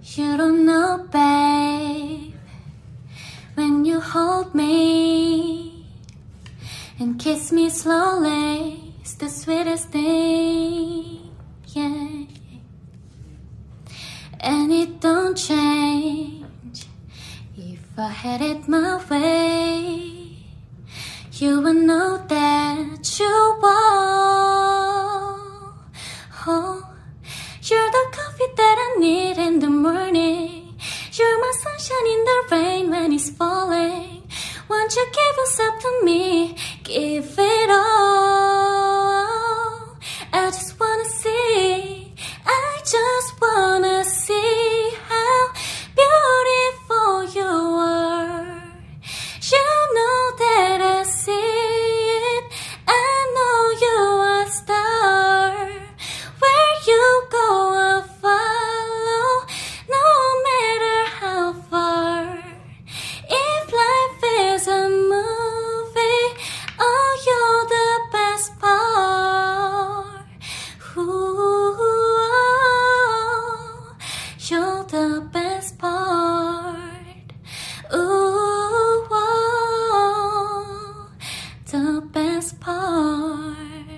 You don't know, babe, when you hold me and kiss me slowly, it's the sweetest thing, yeah. And it don't change if I had it my way. You would know that